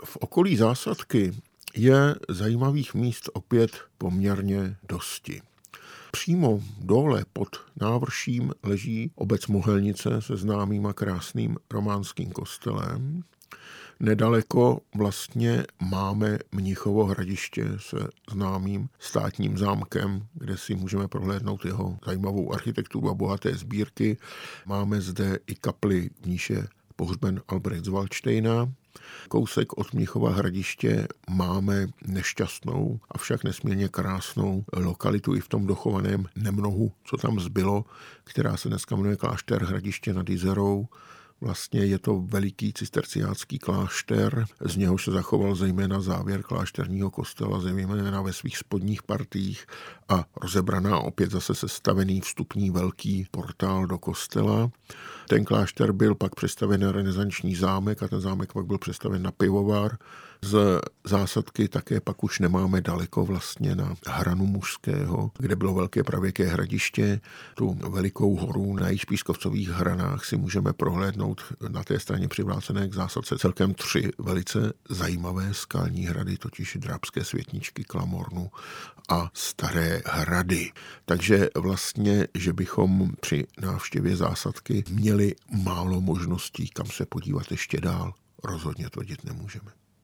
V okolí Zásadky je zajímavých míst opět poměrně dosti. Přímo dole pod návrším leží obec Mohelnice se známým a krásným románským kostelem. Nedaleko vlastně máme Mnichovo Hradiště se známým státním zámkem, kde si můžeme prohlédnout jeho zajímavou architekturu a bohaté sbírky. Máme zde i kapli, v níž je pohřben Albrecht z Valdštejna. Kousek od Mnichova Hradiště máme nešťastnou, avšak nesmírně krásnou lokalitu i v tom dochovaném nemnohu, co tam zbylo, která se dneska jmenuje klášter Hradiště nad Jizerou. Vlastně je to veliký cisterciácký klášter, z něhož se zachoval zejména závěr klášterního kostela, zejména ve svých spodních partiích a rozebraná opět zase sestavený vstupní velký portál do kostela. Ten klášter byl pak přestavěn na renesanční zámek a ten zámek pak byl přestavěn na pivovar. Z Zásadky také pak už nemáme daleko vlastně na Hranu Mužského, kde bylo velké pravěké hradiště. Tu velikou horu na jejich Pískovcových hranách si můžeme prohlédnout na té straně přivrácené k Zásadce celkem 3 velice zajímavé skalní hrady, totiž Drábské Světničky, Klamornu a Staré hrady. Takže vlastně, že bychom při návštěvě Zásadky měli málo možností, kam se podívat ještě dál, rozhodně tvrdit nemůžeme.